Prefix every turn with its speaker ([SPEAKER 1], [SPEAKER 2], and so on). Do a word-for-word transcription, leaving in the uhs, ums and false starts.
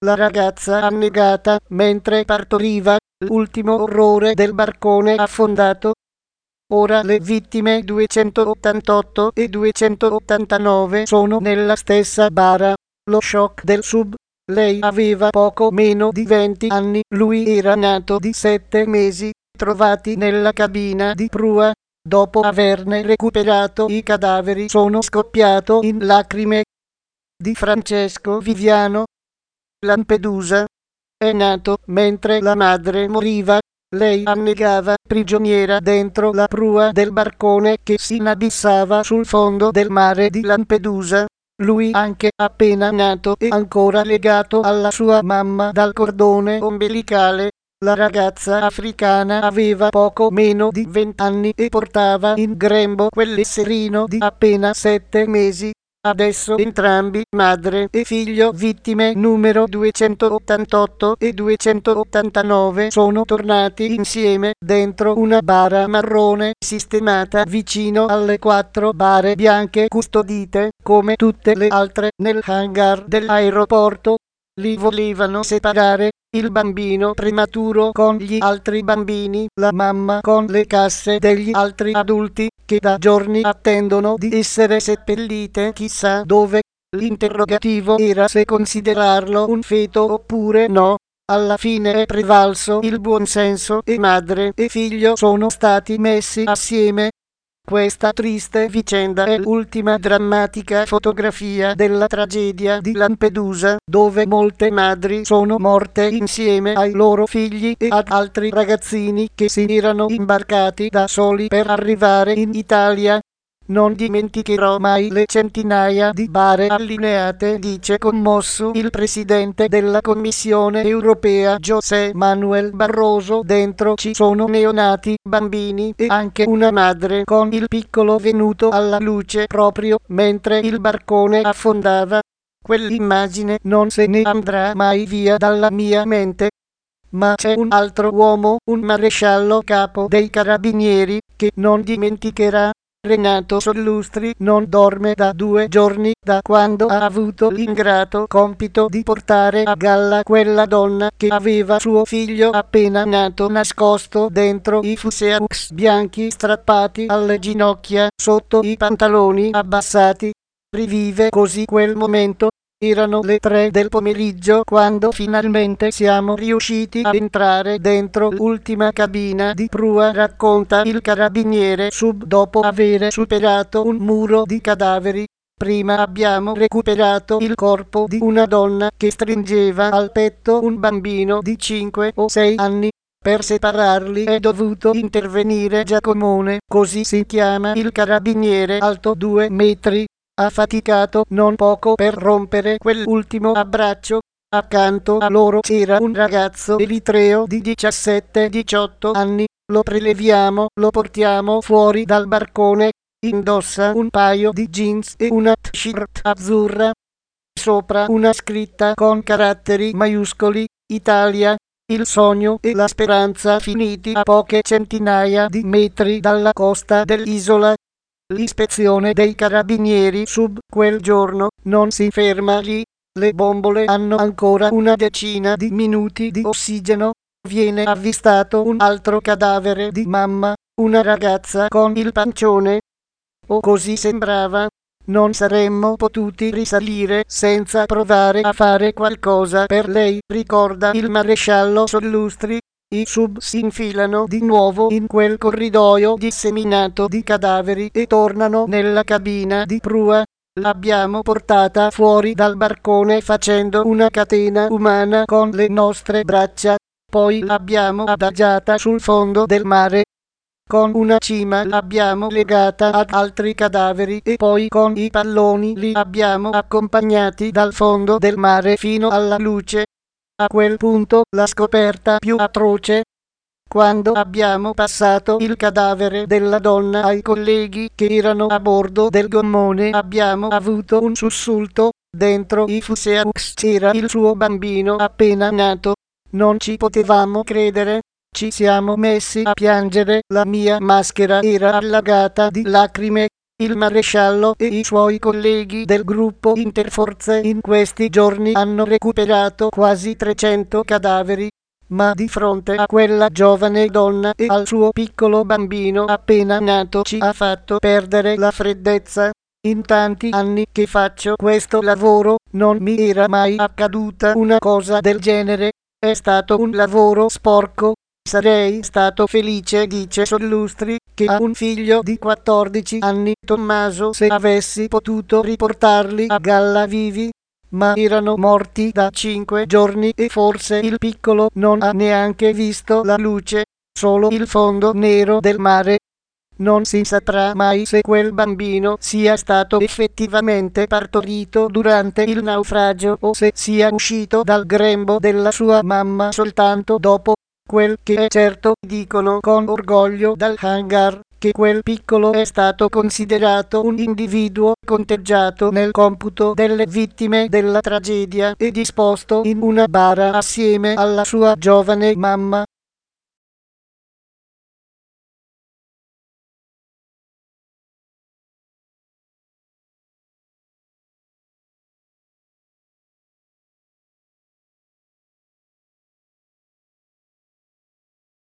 [SPEAKER 1] la ragazza annegata mentre partoriva, l'ultimo orrore del barcone affondato. Ora le vittime duecentottantotto e duecentottantanove sono nella stessa bara. Lo shock del sub. Lei aveva poco meno di venti anni, lui era nato di sette mesi, trovati nella cabina di prua. Dopo averne recuperato i cadaveri sono scoppiato in lacrime. Di Francesco Viviano. Lampedusa. È nato mentre la madre moriva. Lei annegava prigioniera dentro la prua del barcone che si inabissava sul fondo del mare di Lampedusa. Lui anche appena nato e ancora legato alla sua mamma dal cordone ombelicale. La ragazza africana aveva poco meno di vent'anni e portava in grembo quell'esserino di appena sette mesi. Adesso entrambi, madre e figlio vittime numero duecentottantotto e duecentottantanove, sono tornati insieme dentro una bara marrone sistemata vicino alle quattro bare bianche custodite, come tutte le altre, nel hangar dell'aeroporto. Li volevano separare, il bambino prematuro con gli altri bambini, la mamma con le casse degli altri adulti, che da giorni attendono di essere seppellite chissà dove. L'interrogativo era se considerarlo un feto oppure no. Alla fine è prevalso il buonsenso e madre e figlio sono stati messi assieme. Questa triste vicenda è l'ultima drammatica fotografia della tragedia di Lampedusa, dove molte madri sono morte insieme ai loro figli e ad altri ragazzini che si erano imbarcati da soli per arrivare in Italia. Non dimenticherò mai le centinaia di bare allineate, dice commosso il presidente della Commissione europea José Manuel Barroso. Dentro ci sono neonati, bambini e anche una madre con il piccolo venuto alla luce proprio mentre il barcone affondava. Quell'immagine non se ne andrà mai via dalla mia mente. Ma c'è un altro uomo, un maresciallo capo dei carabinieri, che non dimenticherà. Renato Sollustri non dorme da due giorni, da quando ha avuto l'ingrato compito di portare a galla quella donna che aveva suo figlio appena nato nascosto dentro i Fuseux bianchi strappati alle ginocchia, sotto i pantaloni abbassati. Rivive così quel momento. Erano le tre del pomeriggio quando finalmente siamo riusciti a entrare dentro l'ultima cabina di prua, racconta il carabiniere sub dopo aver superato un muro di cadaveri. Prima abbiamo recuperato il corpo di una donna che stringeva al petto un bambino di cinque o sei anni. Per separarli è dovuto intervenire Giacomone, così si chiama il carabiniere alto due metri. Ha faticato non poco per rompere quell'ultimo abbraccio. Accanto a loro c'era un ragazzo eritreo di diciassette diciotto anni. Lo preleviamo, lo portiamo fuori dal barcone. Indossa un paio di jeans e una t-shirt azzurra. Sopra una scritta con caratteri maiuscoli: Italia. Il sogno e la speranza finiti a poche centinaia di metri dalla costa dell'isola. L'ispezione dei carabinieri sub quel giorno non si ferma lì. Le bombole hanno ancora una decina di minuti di ossigeno. Viene avvistato un altro cadavere di mamma, una ragazza con il pancione. O così sembrava. Non saremmo potuti risalire senza provare a fare qualcosa per lei, ricorda il maresciallo Sollustri. I sub si infilano di nuovo in quel corridoio disseminato di cadaveri e tornano nella cabina di prua. L'abbiamo portata fuori dal barcone facendo una catena umana con le nostre braccia, poi l'abbiamo adagiata sul fondo del mare. Con una cima l'abbiamo legata ad altri cadaveri e poi con i palloni li abbiamo accompagnati dal fondo del mare fino alla luce. A quel punto la scoperta più atroce. Quando abbiamo passato il cadavere della donna ai colleghi che erano a bordo del gommone, abbiamo avuto un sussulto. Dentro i Fuseux c'era il suo bambino appena nato. Non ci potevamo credere. Ci siamo messi a piangere, la mia maschera era allagata di lacrime. Il maresciallo e i suoi colleghi del gruppo Interforze in questi giorni hanno recuperato quasi trecento cadaveri, ma di fronte a quella giovane donna e al suo piccolo bambino appena nato ci ha fatto perdere la freddezza. In tanti anni che faccio questo lavoro non mi era mai accaduta una cosa del genere. È stato un lavoro sporco. Sarei stato felice, dice Sollustri, che ha un figlio di quattordici anni, Tommaso, se avessi potuto riportarli a galla vivi. Ma erano morti da cinque giorni e forse il piccolo non ha neanche visto la luce, solo il fondo nero del mare. Non si saprà mai se quel bambino sia stato effettivamente partorito durante il naufragio o se sia uscito dal grembo della sua mamma soltanto dopo. Quel che è certo, dicono con orgoglio dal hangar, che quel piccolo è stato considerato un individuo conteggiato nel computo delle vittime della tragedia e disposto in una bara assieme alla sua giovane mamma.